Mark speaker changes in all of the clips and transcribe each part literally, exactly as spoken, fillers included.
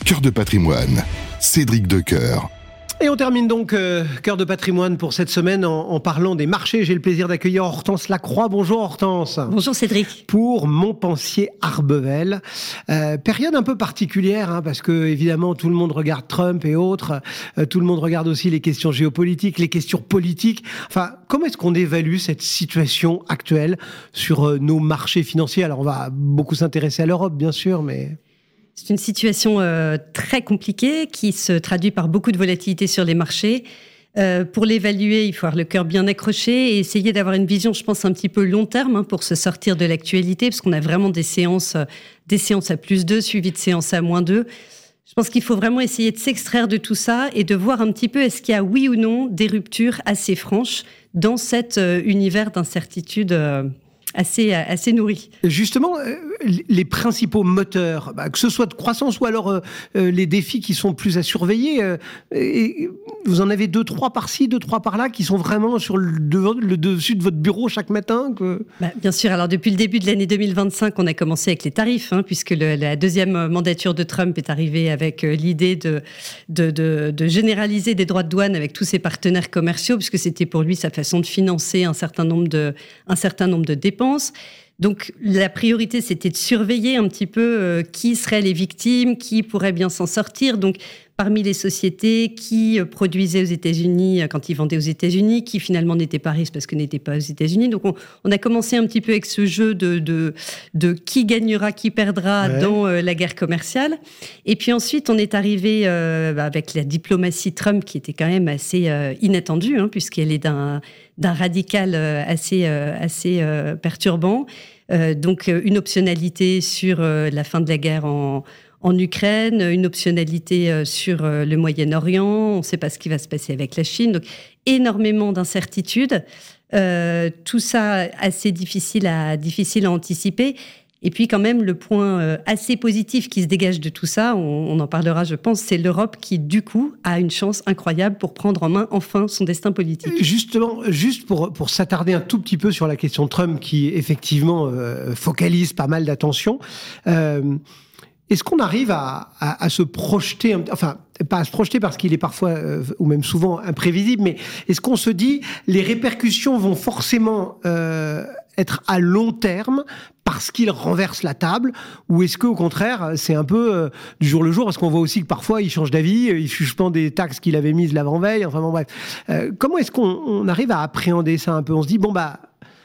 Speaker 1: Cœur de patrimoine, Cédric Decoeur.
Speaker 2: Et on termine donc euh, Cœur de patrimoine pour cette semaine en, en parlant des marchés. J'ai le plaisir d'accueillir Hortense Lacroix. Bonjour Hortense.
Speaker 3: Bonjour Cédric.
Speaker 2: Pour Montpensier-Arbevel. Euh, période un peu particulière, hein, parce que évidemment tout le monde regarde Trump et autres. Euh, tout le monde regarde aussi les questions géopolitiques, les questions politiques. Enfin, comment est-ce qu'on évalue cette situation actuelle sur euh, nos marchés financiers? Alors on va beaucoup s'intéresser à l'Europe, bien sûr, mais...
Speaker 3: C'est une situation euh, très compliquée qui se traduit par beaucoup de volatilité sur les marchés. Euh, pour l'évaluer, il faut avoir le cœur bien accroché et essayer d'avoir une vision, je pense, un petit peu long terme hein, pour se sortir de l'actualité, parce qu'on a vraiment des séances, des séances à plus deux, suivies de séances à moins deux. Je pense qu'il faut vraiment essayer de s'extraire de tout ça et de voir un petit peu est-ce qu'il y a oui ou non des ruptures assez franches dans cet euh, univers d'incertitude euh, assez, assez nourri.
Speaker 2: Justement, les principaux moteurs, bah, que ce soit de croissance ou alors euh, les défis qui sont plus à surveiller, euh, et vous en avez deux, trois par-ci, deux, trois par-là, qui sont vraiment sur le, de, le dessus de votre bureau chaque matin que...
Speaker 3: bah, Bien sûr, alors depuis le début de l'année deux mille vingt-cinq, on a commencé avec les tarifs, hein, puisque le, la deuxième mandature de Trump est arrivée avec euh, l'idée de, de, de, de généraliser des droits de douane avec tous ses partenaires commerciaux, puisque c'était pour lui sa façon de financer un certain nombre de, un certain nombre de dépenses. Donc la priorité, c'était de surveiller un petit peu euh, qui seraient les victimes, qui pourraient bien s'en sortir. Donc parmi les sociétés qui euh, produisaient aux États-Unis, euh, quand ils vendaient aux États-Unis, qui finalement n'étaient pas riches parce que n'étaient pas aux États-Unis. Donc on, on a commencé un petit peu avec ce jeu de, de, de qui gagnera, qui perdra ouais. dans euh, la guerre commerciale. Et puis ensuite, on est arrivé euh, avec la diplomatie Trump qui était quand même assez euh, inattendue, hein, puisqu'elle est d'un... d'un radical assez, assez euh, perturbant. Euh, donc, une optionnalité sur euh, la fin de la guerre en, en Ukraine, une optionnalité euh, sur euh, le Moyen-Orient, on ne sait pas ce qui va se passer avec la Chine. Donc, énormément d'incertitudes. Euh, tout ça assez difficile à, difficile à anticiper. Et puis quand même, le point euh, assez positif qui se dégage de tout ça, on, on en parlera je pense, c'est l'Europe qui du coup a une chance incroyable pour prendre en main enfin son destin politique.
Speaker 2: Justement, juste pour, pour s'attarder un tout petit peu sur la question Trump qui effectivement euh, focalise pas mal d'attention, euh, est-ce qu'on arrive à, à, à se projeter, enfin pas à se projeter parce qu'il est parfois euh, ou même souvent imprévisible, mais est-ce qu'on se dit les répercussions vont forcément euh, être à long terme parce qu'il renverse la table, ou est-ce qu'au contraire, c'est un peu euh, du jour le jour, parce qu'on voit aussi que parfois, il change d'avis, il suspend des taxes qu'il avait mises l'avant-veille, enfin bon bref. Euh, comment est-ce qu'on on arrive à appréhender ça un peu? On se dit, bon bah,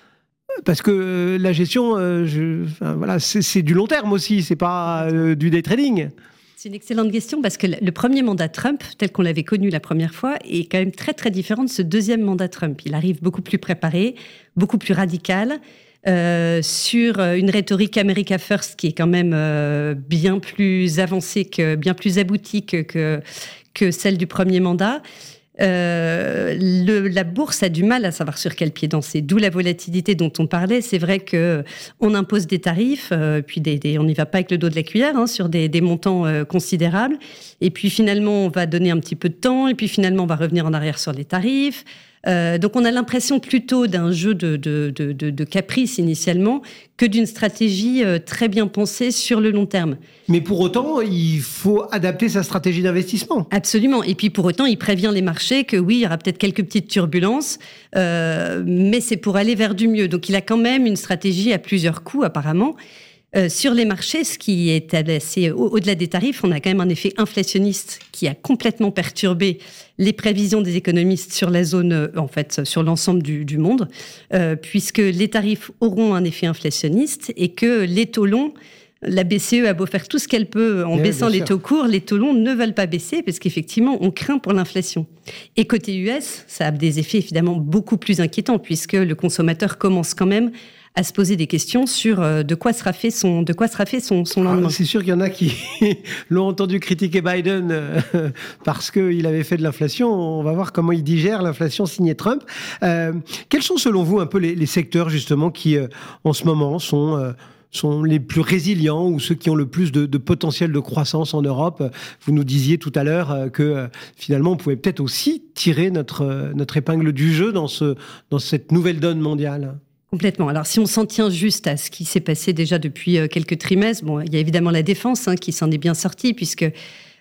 Speaker 2: parce que euh, la gestion, euh, je, enfin, voilà, c'est, c'est du long terme aussi, c'est pas euh, du day trading.
Speaker 3: C'est une excellente question, parce que le premier mandat Trump, tel qu'on l'avait connu la première fois, est quand même très très différent de ce deuxième mandat Trump. Il arrive beaucoup plus préparé, beaucoup plus radical, Euh, sur une rhétorique America First qui est quand même euh, bien plus avancée, que, bien plus aboutie que, que, que celle du premier mandat. Euh, le, la bourse a du mal à savoir sur quel pied danser, d'où la volatilité dont on parlait. C'est vrai qu'on impose des tarifs, euh, puis des, des, on n'y va pas avec le dos de la cuillère, hein, sur des, des montants euh, considérables. Et puis finalement, on va donner un petit peu de temps, et puis finalement, on va revenir en arrière sur les tarifs. Euh, donc on a l'impression plutôt d'un jeu de, de, de, de, de caprice initialement que d'une stratégie euh, très bien pensée sur le long terme.
Speaker 2: Mais pour autant, il faut adapter sa stratégie d'investissement.
Speaker 3: Absolument. Et puis pour autant, il prévient les marchés que oui, il y aura peut-être quelques petites turbulences, euh, mais c'est pour aller vers du mieux. Donc il a quand même une stratégie à plusieurs coups apparemment. Euh, sur les marchés, ce qui est assez au- au-delà des tarifs, on a quand même un effet inflationniste qui a complètement perturbé les prévisions des économistes sur la zone, euh, en fait, sur l'ensemble du, du monde, euh, puisque les tarifs auront un effet inflationniste et que les taux longs, la B C E a beau faire tout ce qu'elle peut en
Speaker 2: Oui,
Speaker 3: baissant les
Speaker 2: sûr.
Speaker 3: taux courts, les taux longs ne veulent pas baisser parce qu'effectivement, on craint pour l'inflation. Et côté U S, ça a des effets évidemment beaucoup plus inquiétants puisque le consommateur commence quand même à se poser des questions sur euh, de quoi sera fait son, de quoi sera fait son, son lendemain.
Speaker 2: Ah, c'est sûr qu'il y en a qui l'ont entendu critiquer Biden euh, parce qu'il avait fait de l'inflation. On va voir comment il digère l'inflation signée Trump. Euh, quels sont selon vous un peu les, les secteurs justement qui euh, en ce moment sont... Euh, sont les plus résilients ou ceux qui ont le plus de, de potentiel de croissance en Europe? Vous nous disiez tout à l'heure euh, que euh, finalement on pouvait peut-être aussi tirer notre, euh, notre épingle du jeu dans, ce, dans cette nouvelle donne mondiale.
Speaker 3: Complètement. Alors, si on s'en tient juste à ce qui s'est passé déjà depuis quelques trimestres, bon, il y a évidemment la défense hein, qui s'en est bien sortie, puisque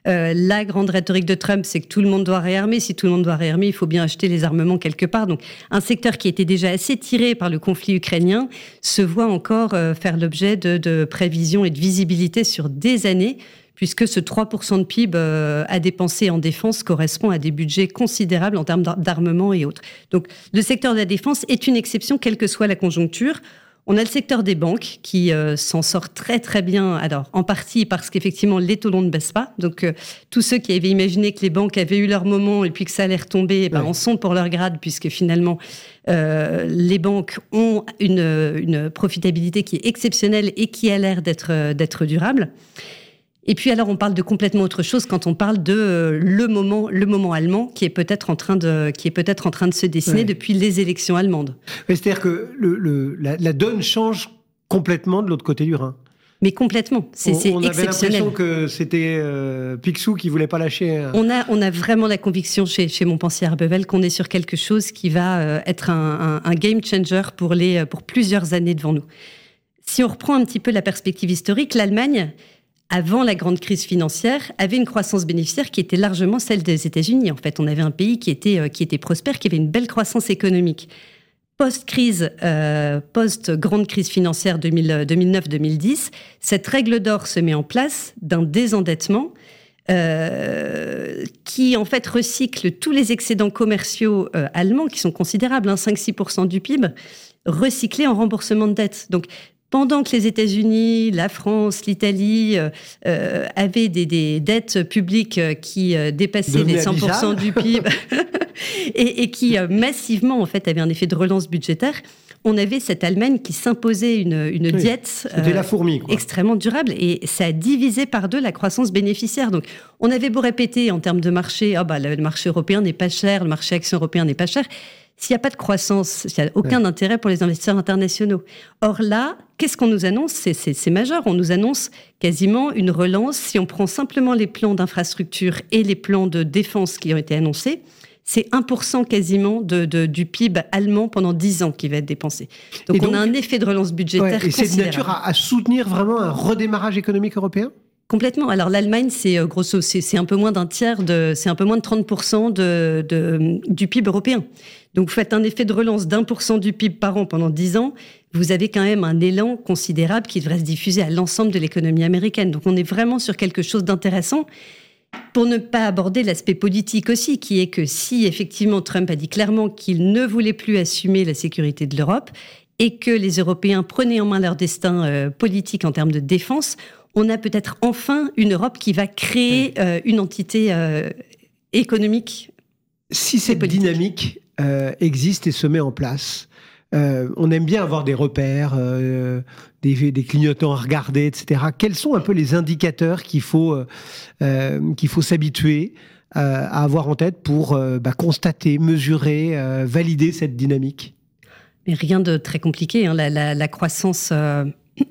Speaker 3: Euh, la grande rhétorique de Trump, c'est que tout le monde doit réarmer. Si tout le monde doit réarmer, il faut bien acheter les armements quelque part. Donc, un secteur qui était déjà assez tiré par le conflit ukrainien se voit encore euh, faire l'objet de, de prévisions et de visibilité sur des années, puisque ce trois pour cent de P I B euh, à dépenser en défense correspond à des budgets considérables en termes d'armement et autres. Donc, le secteur de la défense est une exception, quelle que soit la conjoncture. On a le secteur des banques qui euh, s'en sort très très bien, alors en partie parce qu'effectivement les taux longs ne baissent pas. Donc euh, tous ceux qui avaient imaginé que les banques avaient eu leur moment et puis que ça allait retomber, ben, ouais. en sont pour leur grade, puisque finalement euh, les banques ont une, une profitabilité qui est exceptionnelle et qui a l'air d'être, d'être durable. Et puis alors on parle de complètement autre chose quand on parle de euh, le moment, le moment allemand qui est peut-être en train de, qui est peut-être en train de se dessiner ouais. depuis les élections allemandes.
Speaker 2: Mais c'est-à-dire que le, le, la, la donne change complètement de l'autre côté du Rhin.
Speaker 3: Mais complètement, c'est,
Speaker 2: on,
Speaker 3: c'est
Speaker 2: on
Speaker 3: exceptionnel.
Speaker 2: On avait l'impression que c'était euh, Picsou qui voulait pas lâcher. Hein.
Speaker 3: On a, on a vraiment la conviction chez, chez Montpensier Arbevel qu'on est sur quelque chose qui va euh, être un, un, un game changer pour les, pour plusieurs années devant nous. Si on reprend un petit peu la perspective historique, l'Allemagne, avant la grande crise financière, avait une croissance bénéficiaire qui était largement celle des États-Unis. En fait, on avait un pays qui était, qui était prospère, qui avait une belle croissance économique. Post-crise, euh, post-grande crise financière deux mille neuf deux mille dix, cette règle d'or se met en place d'un désendettement euh, qui, en fait, recycle tous les excédents commerciaux euh, allemands, qui sont considérables, hein, cinq à six pour cent du P I B, recyclés en remboursement de dette. Donc, pendant que les États-Unis, la France, l'Italie euh, avaient des, des dettes publiques qui euh, dépassaient Devenez les cent pour cent du P I B et, et qui euh, massivement en fait avaient un effet de relance budgétaire, on avait cette Allemagne qui s'imposait une, une oui, diète
Speaker 2: c'était euh, la fourmi, quoi.
Speaker 3: extrêmement durable et ça a divisé par deux la croissance bénéficiaire. Donc on avait beau répéter en termes de marché, oh bah, le marché européen n'est pas cher, le marché action européen n'est pas cher. S'il n'y a pas de croissance, il n'y a aucun ouais. intérêt pour les investisseurs internationaux. Or là, qu'est-ce qu'on nous annonce ? c'est, c'est, c'est majeur. On nous annonce quasiment une relance. Si on prend simplement les plans d'infrastructure et les plans de défense qui ont été annoncés, c'est un pour cent quasiment de, de, du P I B allemand pendant dix ans qui va être dépensé. Donc, donc on a un effet de relance budgétaire
Speaker 2: ouais, et c'est de nature à, à soutenir vraiment un redémarrage économique européen ?
Speaker 3: Complètement. Alors l'Allemagne, c'est euh, grosso, c'est, c'est un peu moins d'un tiers de, c'est un peu moins de trente pour cent de, de, du P I B européen. Donc vous faites un effet de relance d'un pour cent du P I B par an pendant dix ans, vous avez quand même un élan considérable qui devrait se diffuser à l'ensemble de l'économie américaine. Donc on est vraiment sur quelque chose d'intéressant. Pour ne pas aborder l'aspect politique aussi, qui est que si effectivement Trump a dit clairement qu'il ne voulait plus assumer la sécurité de l'Europe et que les Européens prenaient en main leur destin euh, politique en termes de défense, on a peut-être enfin une Europe qui va créer euh, une entité euh, économique.
Speaker 2: Si cette dynamique euh, existe et se met en place, euh, on aime bien avoir des repères, euh, des, des clignotants à regarder, et cetera. Quels sont un peu les indicateurs qu'il faut, euh, qu'il faut s'habituer euh, à avoir en tête pour euh, bah, constater, mesurer, euh, valider cette dynamique ?
Speaker 3: Mais rien de très compliqué. Hein. La, la, la croissance... Euh...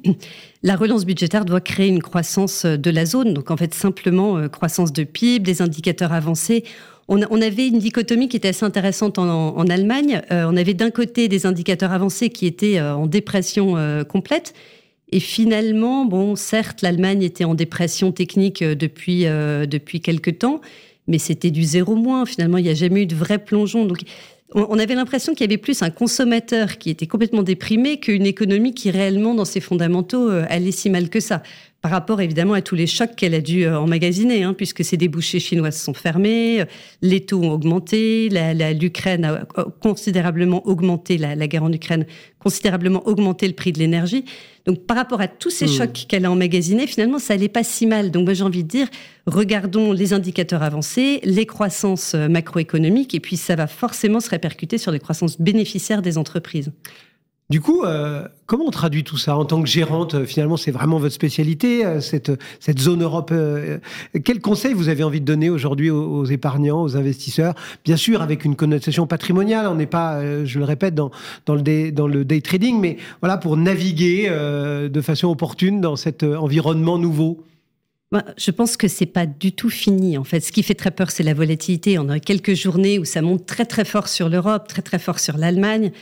Speaker 3: La relance budgétaire doit créer une croissance de la zone. Donc, en fait, simplement, euh, croissance de P I B, des indicateurs avancés. On, a, on avait une dichotomie qui était assez intéressante en, en Allemagne. Euh, on avait d'un côté des indicateurs avancés qui étaient euh, en dépression euh, complète. Et finalement, bon, certes, l'Allemagne était en dépression technique euh, depuis, euh, depuis quelque temps, mais c'était du zéro moins. Finalement, il n'y a jamais eu de vrai plongeon. Donc, on avait l'impression qu'il y avait plus un consommateur qui était complètement déprimé qu'une économie qui réellement, dans ses fondamentaux, allait si mal que ça. Par rapport évidemment à tous les chocs qu'elle a dû emmagasiner, hein, puisque ses débouchés chinois se sont fermés, les taux ont augmenté, la, la, l'Ukraine a considérablement augmenté, la, la guerre en Ukraine, considérablement augmenté le prix de l'énergie. Donc par rapport à tous ces mmh. chocs qu'elle a emmagasinés, finalement ça allait pas si mal. Donc moi j'ai envie de dire, regardons les indicateurs avancés, les croissances macroéconomiques, et puis ça va forcément se répercuter sur les croissances bénéficiaires des entreprises.
Speaker 2: Du coup, euh, comment on traduit tout ça en tant que gérante ? Finalement, c'est vraiment votre spécialité, euh, cette, cette zone Europe. Euh, quels conseils vous avez envie de donner aujourd'hui aux, aux épargnants, aux investisseurs ? Bien sûr, avec une connotation patrimoniale. On n'est pas, euh, je le répète, dans, dans, le day, dans le day trading, mais voilà, pour naviguer euh, de façon opportune dans cet euh, environnement nouveau.
Speaker 3: Je pense que c'est pas du tout fini. En fait, ce qui fait très peur, c'est la volatilité. On a quelques journées où ça monte très très fort sur l'Europe, très très fort sur l'Allemagne.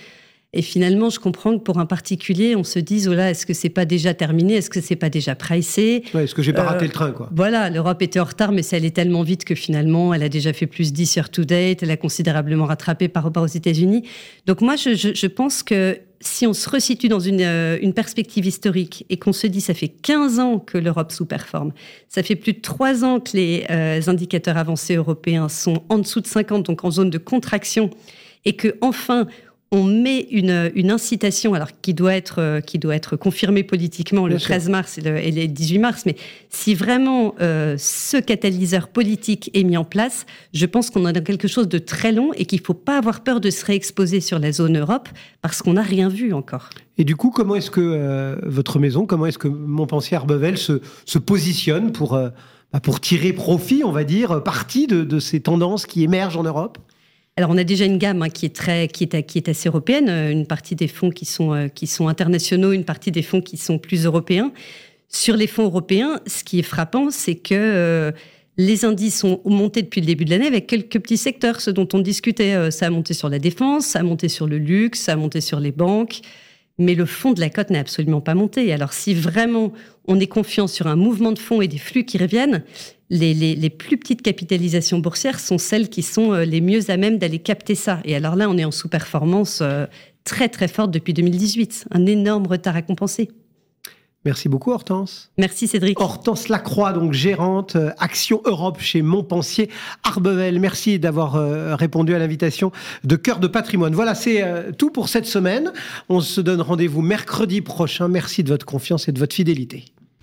Speaker 3: Et finalement, je comprends que pour un particulier, on se dise, oh là, est-ce que c'est pas déjà terminé? Est-ce que c'est pas déjà pricé?
Speaker 2: Ouais, est-ce que j'ai pas
Speaker 3: euh,
Speaker 2: raté le train, quoi?
Speaker 3: Voilà, l'Europe était en retard, mais ça allait tellement vite que finalement, elle a déjà fait plus dix year to date, elle a considérablement rattrapé par rapport aux États-Unis. Donc moi, je, je, je pense que si on se resitue dans une, euh, une perspective historique et qu'on se dit, ça fait quinze ans que l'Europe sous-performe, ça fait plus de trois ans que les euh, indicateurs avancés européens sont en dessous de cinquante, donc en zone de contraction, et que enfin on met une, une incitation, alors qui doit être, euh, qui doit être confirmée politiquement le treize mars et le, et le dix-huit mars, mais si vraiment euh, ce catalyseur politique est mis en place, je pense qu'on a dans quelque chose de très long et qu'il ne faut pas avoir peur de se réexposer sur la zone Europe parce qu'on n'a rien vu encore.
Speaker 2: Et du coup, comment est-ce que euh, votre maison, comment est-ce que Montpensier Arbevel se, se positionne pour, euh, bah pour tirer profit, on va dire, parti de, de ces tendances qui émergent en Europe ?
Speaker 3: Alors, on a déjà une gamme hein, qui est très, qui est, qui est assez européenne. Une partie des fonds qui sont, euh, qui sont internationaux, une partie des fonds qui sont plus européens. Sur les fonds européens, ce qui est frappant, c'est que euh, les indices ont monté depuis le début de l'année avec quelques petits secteurs, ce dont on discutait. Euh, ça a monté sur la défense, ça a monté sur le luxe, ça a monté sur les banques. Mais le fond de la cote n'a absolument pas monté. Alors, si vraiment on est confiant sur un mouvement de fonds et des flux qui reviennent, les, les, les plus petites capitalisations boursières sont celles qui sont les mieux à même d'aller capter ça. Et alors là, on est en sous-performance très, très forte depuis deux mille dix-huit. Un énorme retard à compenser.
Speaker 2: Merci beaucoup, Hortense.
Speaker 3: Merci, Cédric.
Speaker 2: Hortense Lacroix, donc gérante euh, Action Europe chez Montpensier Arbevel. Merci d'avoir euh, répondu à l'invitation de Cœur de Patrimoine. Voilà, c'est euh, tout pour cette semaine. On se donne rendez-vous mercredi prochain. Merci de votre confiance et de votre fidélité.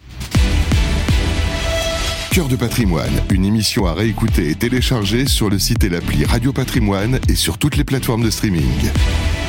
Speaker 1: Cœur de Patrimoine, une émission à réécouter et télécharger sur le site et l'appli Radio Patrimoine et sur toutes les plateformes de streaming.